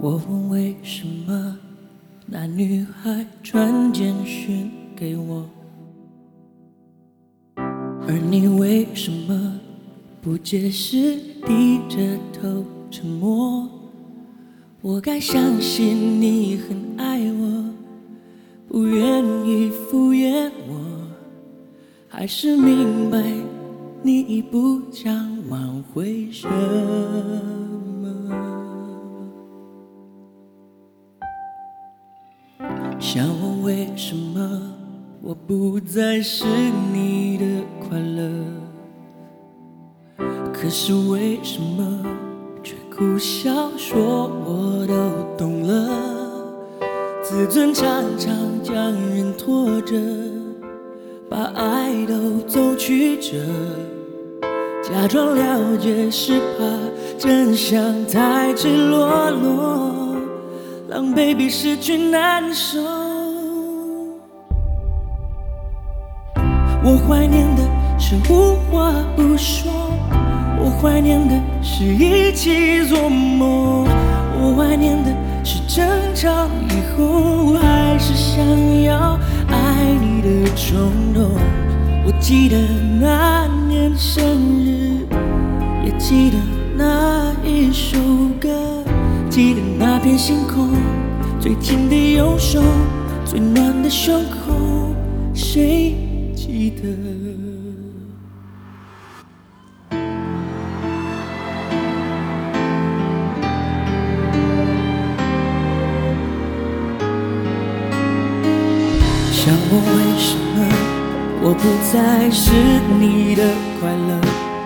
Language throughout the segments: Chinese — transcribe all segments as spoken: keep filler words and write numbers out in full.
我问为什么那女孩传简讯给我，而你为什么不解释，低着头沉默？我该相信你很爱我，不愿意敷衍我，还是明白你已不想挽回什么？想问为什么我不再是你的快乐，可是为什么却苦笑说我都懂了？自尊常常将人拖着，把爱都走曲折，假装了解是怕真相太赤裸裸，让 baby 失去难受。我怀念的是无话不说，我怀念的是一起做梦，我怀念的是争吵以后还是想要爱你的冲动。我记得那年生日，也记得那一首歌，记得那片星空，最紧的右手，最暖的胸口，谁记得？想问为什么我不再是你的快乐，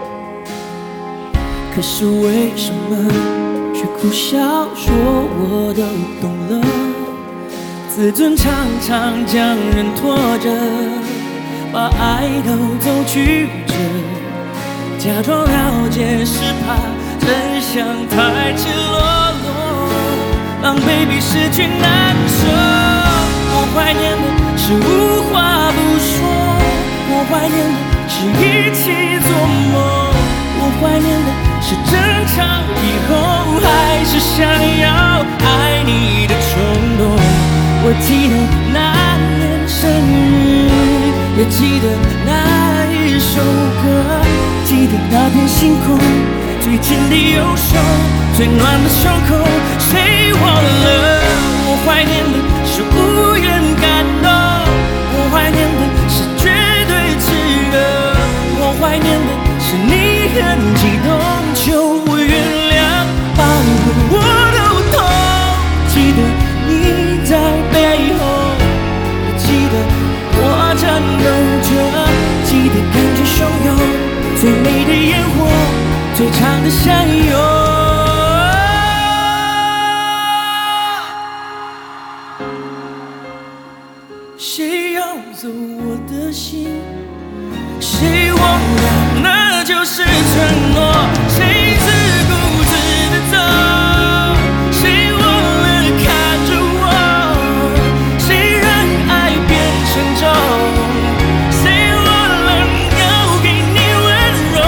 可是为什么却苦笑说我都懂了？自尊常常将人拖着，把爱都走曲折，假装了解是怕真相太赤裸裸，让 baby 失去难受。我怀念的是无话不说，我怀念的是一起做梦，我怀念的是争吵以后还是想要爱你的冲动。我记得那年生日，也记得那一首歌，记得那片星空，最紧的右手，最暖的胸口，谁忘了？我怀念的是无言感动，我怀念的是绝对炽热，我怀念的是你很激动求我原谅，把我都痛。记得你在背后，也记得我颤抖着，记得感觉汹涌，最美的烟火，最长的相拥。谁要走我的心？谁忘了那就是承诺？谁自顾自的走？谁忘了看着我？谁让爱变沉重？谁忘了要给你温柔？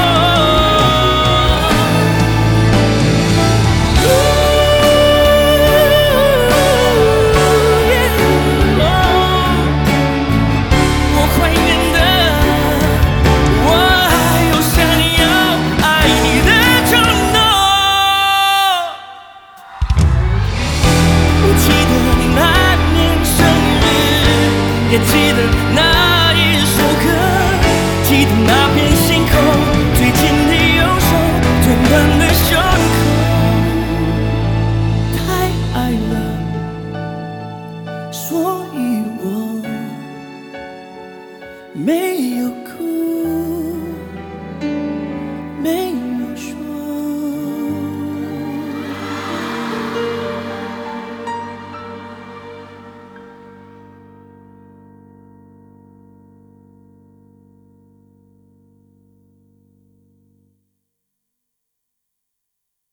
我怀念的，我还有想要爱你的冲动。我记得那年生日，也记得那一首歌，记得那片星空，最紧的右手，最暖的胸口。太爱了，所以我没